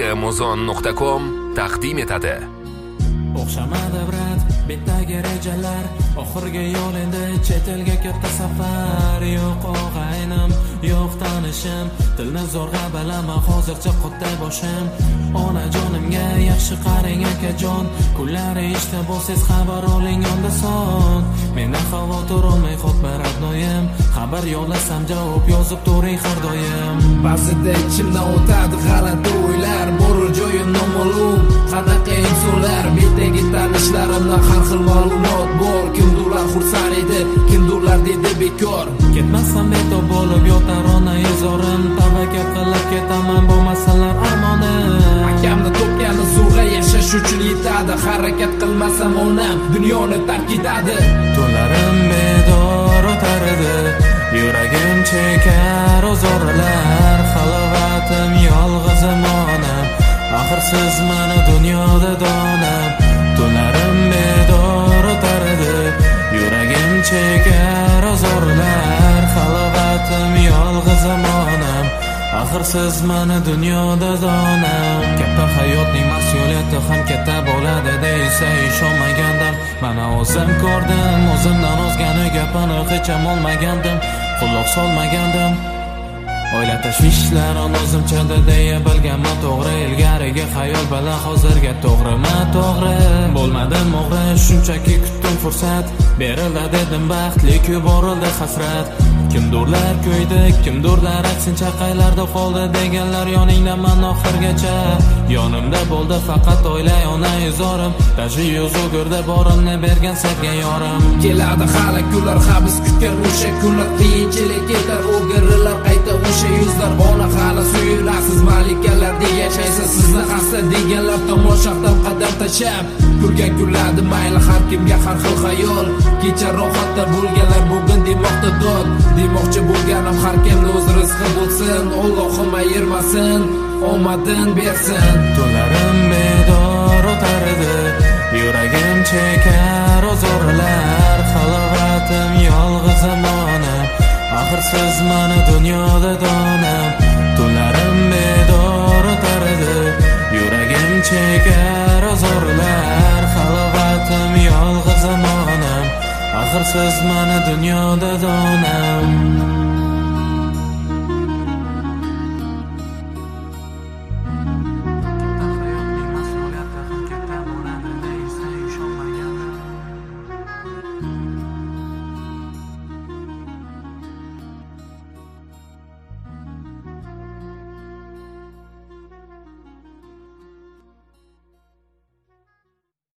kmuzon.com taqdim etadi. O'xshamadi brat, bitdagi rejalar, oxirgi yo'l endi chet elga katta safar. Yo'q og'aynim, yo'q tanishim, tilni zo'rg'a bilaman hozircha qotday boshim. Onajonimga yaxshi qarang akajon, kunlari ishda bo'lsangiz xabar oling onda son. Mendan xavotir olmay xotma radnoyim, xabar yo'llasam javob yozib turing har doim. Ba'zida ichimdan o'tadi g'alati o'ylar, borur joyim noma'lum, qanaqa insonlar, bitdagi tanishlarimdan har xil ma'lumot bor. Kimdirlar xursand edi, kimdirlar dedi bekor. Ketmasam betob bo'lib yotar ona izorim, tavakkal qilib ketaman bo'lmasalar armonim. Akamni topgani suvga yashash uchun yetadi, harakat qilmasam onam dunyoni tark etadi. Tunlarim bedor o'tar edi, yuragim chekar ozorlar, halovatim yolg'izim onam, axir siz meni dunyoda donam. Tunlarim bedor o'tar edi, yuragim chekar ozorlar, halovatim yolg'izim onam, axir siz meni dunyoda donam. Katta hayotning mas'uliyati ham katta bo'ladi deysa ishonmagandim. Mana o'zim ko'rdim, o'zimdan o'zgani gapini hech ham olmagandim, quloq solmagandim. Oila tashvishlarini o'zimchada deya bilganman to'g'ri, ilgarigi xayol bilan hozirga to'g'rimi to'g'ri. Bo'lmadim o'g'ri, shunchaki kutdim fursat, berildi dedim baxt, lekin borildi hasrat. Kimdirlar ko'ydi, kimdirlar aksincha qaylarda qoldi deganlar yoningda man oxirgacha. Yonimda bo'ldi faqat oila ona izorim, tashi yuz o'girdi borimni bergan sevgan yorim. Keladi hali kunlar, habis kutgan o'sha kunlar, qiyinchilik ketar o'girilar qayta o'sha yuzlar. Ona hali suyunasiz malikalarda yashaysiz, sizni hasta deganlar tomoshabdan qadam tashab turgan kunlardi mayli har kimga har xil xayol. Kecha rohatda bo'lganlar bugun demoqda dod, demoqchi bo'lganim har kimni o'z rizqi bo'lsin, Allohim ayirmasin, omadin bersin. Tunlarim bedor o'tar edi, yuragim chekar ozorlar, halovatim yolg'izim onam, axir siz meni dunyoda donam. Tunlarim bedor o'tar edi, yuragim chekar ozorlar, halovatim yolg'izim onam, axir siz meni dunyoda donam.